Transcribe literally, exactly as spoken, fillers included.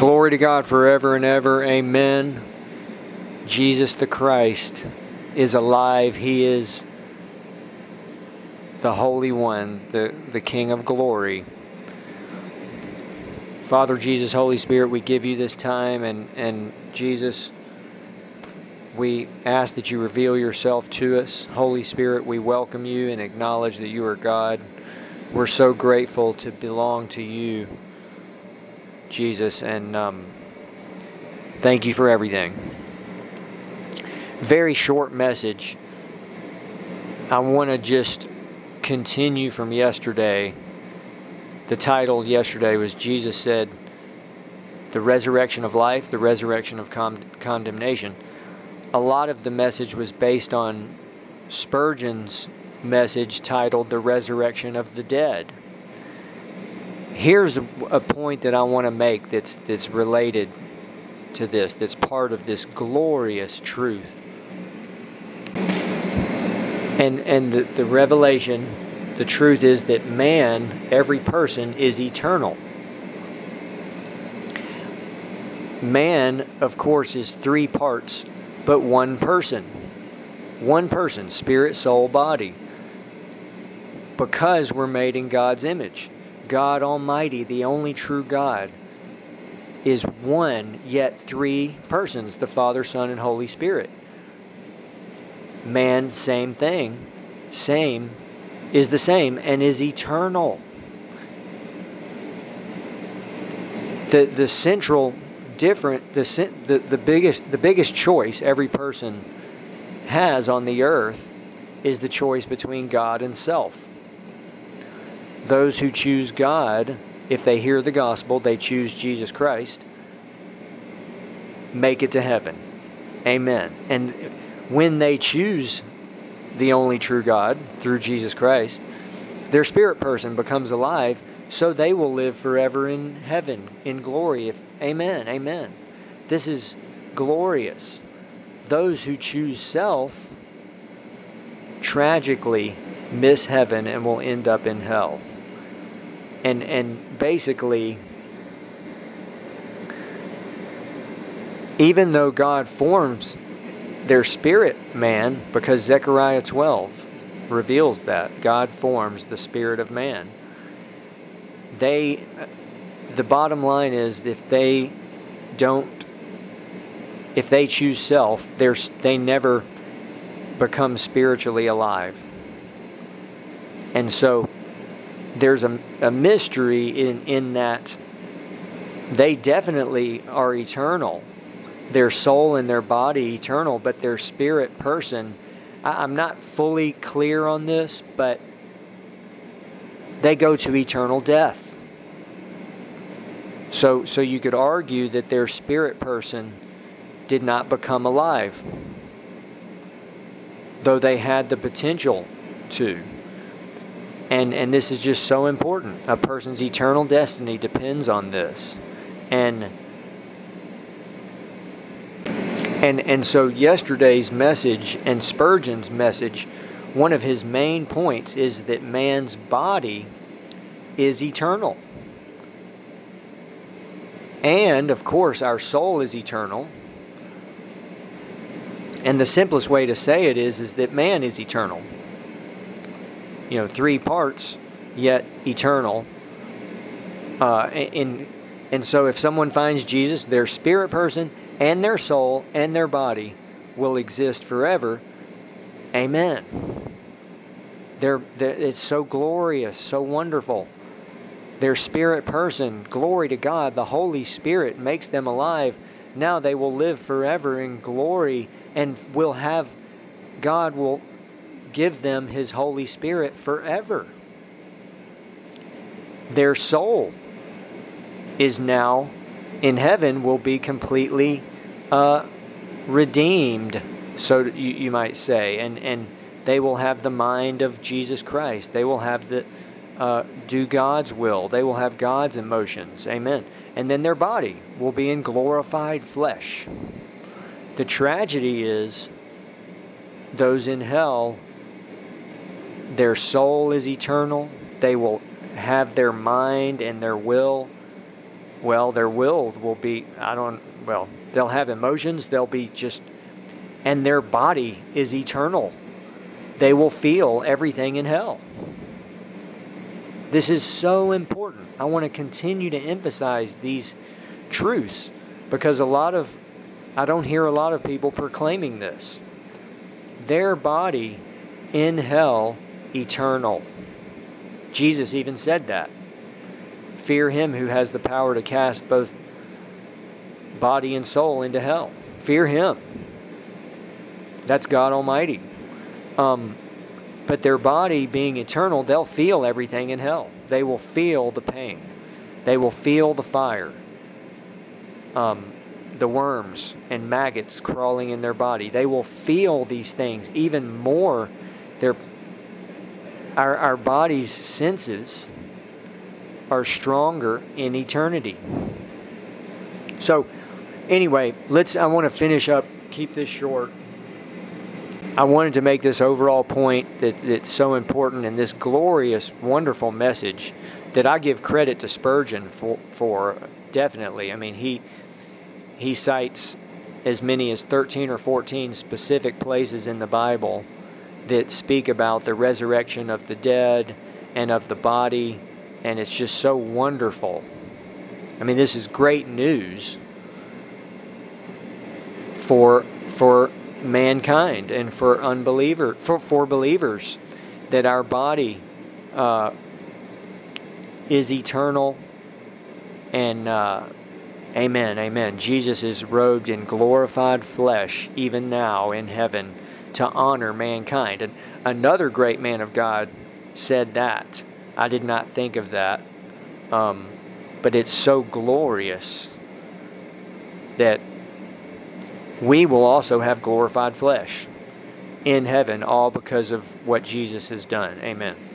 Glory to God forever and ever. Amen. Jesus the Christ is alive. He is the Holy One, the, the King of glory. Father, Jesus, Holy Spirit, we give you this time, and, and Jesus, we ask that you reveal yourself to us. Holy Spirit, we welcome you and acknowledge that you are God. We're so grateful to belong to you, Jesus, and um, thank you for everything. Very short message. I want to just continue from yesterday. The title yesterday was Jesus said, the resurrection of life, the resurrection of con- condemnation. A lot of the message was based on Spurgeon's message titled The Resurrection of the Dead. Here's a point that I want to make that's that's related to this, that's part of this glorious truth. And and the, the revelation, the truth is that man, every person, is eternal. Man, of course, is three parts, but one person. One person, spirit, soul, body. Because we're made in God's image. God Almighty, the only true God, is one, yet three persons, the Father, Son, and Holy Spirit. Man, same thing, same, is the same, and is eternal. The the central different, the the, the biggest the biggest choice every person has on the earth is the choice between God and self. Those who choose God, if they hear the gospel, they choose Jesus Christ, make it to heaven. Amen. And when they choose the only true God through Jesus Christ, their spirit person becomes alive, so they will live forever in heaven, in glory. If Amen. Amen. This is glorious. Those who choose self tragically miss heaven and will end up in hell. And and basically, even though God forms their spirit man, because Zechariah twelve reveals that God forms the spirit of man, they, the bottom line is, if they don't, if they choose self, they're, they never become spiritually alive. And so there's a, a mystery in, in that they definitely are eternal. Their soul and their body eternal, but their spirit person, I, I'm not fully clear on this, but they go to eternal death. So, so you could argue that their spirit person did not become alive, though they had the potential to. And and this is just so important. A person's eternal destiny depends on this. And and and so yesterday's message and Spurgeon's message, one of his main points is that man's body is eternal. And, of course, our soul is eternal. And the simplest way to say it is, is that man is eternal. You know, three parts, yet eternal. Uh, and, and so if someone finds Jesus, their spirit person and their soul and their body will exist forever. Amen. They're, they're, it's so glorious, so wonderful. Their spirit person, glory to God, the Holy Spirit makes them alive. Now they will live forever in glory and will have, God will give them His Holy Spirit forever. Their soul is now in heaven, will be completely uh, redeemed, so you, you might say, and and they will have the mind of Jesus Christ. They will have the uh, do God's will. They will have God's emotions. Amen. And then their body will be in glorified flesh. The tragedy is those in hell, their soul is eternal. They will have their mind and their will well, their will will be, I don't, well, they'll have emotions, they'll be just, and their body is eternal. They will feel everything in hell. This is so important. I want to continue to emphasize these truths because a lot of, I don't hear a lot of people proclaiming this. Their body in hell, eternal. Jesus even said that. Fear him who has the power to cast both body and soul into hell. Fear him. That's God Almighty. Um, but their body being eternal, they'll feel everything in hell. They will feel the pain. They will feel the fire. Um, the worms and maggots crawling in their body. They will feel these things even more. Their, our, our body's senses are stronger in eternity. So, anyway, let's. I want to finish up, keep this short. I wanted to make this overall point that that's so important in this glorious, wonderful message that I give credit to Spurgeon for, for definitely. I mean, he he cites as many as thirteen or fourteen specific places in the Bible that speak about the resurrection of the dead and of the body, and it's just so wonderful. I mean, this is great news for for mankind and for unbeliever for, for believers, that our body uh, is eternal, and uh, amen, amen. Jesus is robed in glorified flesh even now in heaven to honor mankind. And another great man of God said that. I did not think of that, um, but it's so glorious that we will also have glorified flesh in heaven, all because of what Jesus has done. Amen.